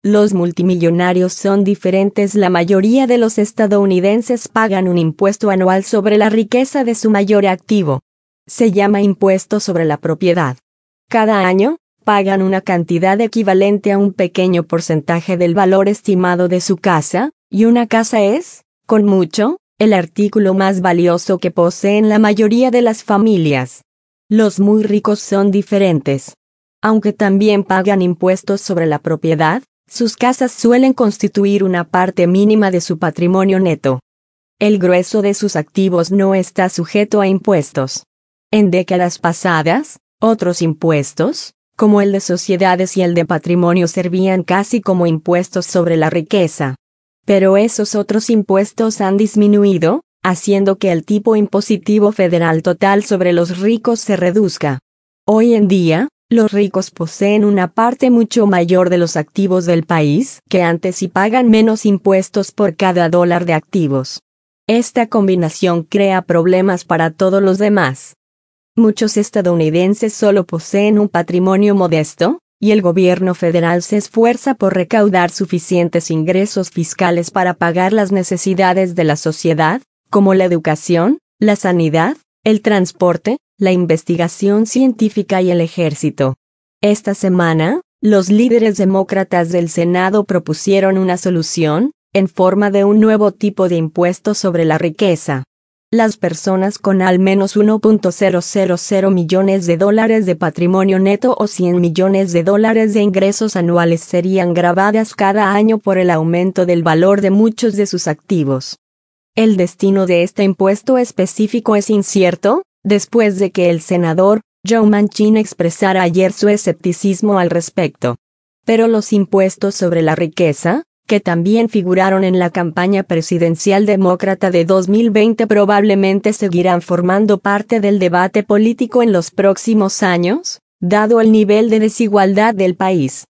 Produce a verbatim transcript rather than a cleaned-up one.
Los multimillonarios son diferentes. La mayoría de los estadounidenses pagan un impuesto anual sobre la riqueza de su mayor activo. Se llama impuesto sobre la propiedad. Cada año, pagan una cantidad equivalente a un pequeño porcentaje del valor estimado de su casa, y una casa es, con mucho, el artículo más valioso que poseen la mayoría de las familias. Los muy ricos son diferentes. Aunque también pagan impuestos sobre la propiedad, sus casas suelen constituir una parte mínima de su patrimonio neto. El grueso de sus activos no está sujeto a impuestos. En décadas pasadas, otros impuestos, como el de sociedades y el de patrimonio, servían casi como impuestos sobre la riqueza. Pero esos otros impuestos han disminuido, haciendo que el tipo impositivo federal total sobre los ricos se reduzca. Hoy en día, los ricos poseen una parte mucho mayor de los activos del país que antes y pagan menos impuestos por cada dólar de activos. Esta combinación crea problemas para todos los demás. Muchos estadounidenses solo poseen un patrimonio modesto, y el gobierno federal se esfuerza por recaudar suficientes ingresos fiscales para pagar las necesidades de la sociedad, como la educación, la sanidad, el transporte, la investigación científica y el ejército. Esta semana, los líderes demócratas del Senado propusieron una solución, en forma de un nuevo tipo de impuesto sobre la riqueza. Las personas con al menos uno punto cero cero cero millones de dólares de patrimonio neto o cien millones de dólares de ingresos anuales serían gravadas cada año por el aumento del valor de muchos de sus activos. El destino de este impuesto específico es incierto, después de que el senador Joe Manchin expresara ayer su escepticismo al respecto. Pero los impuestos sobre la riqueza, que también figuraron en la campaña presidencial demócrata de dos mil veinte, probablemente seguirán formando parte del debate político en los próximos años, dado el nivel de desigualdad del país.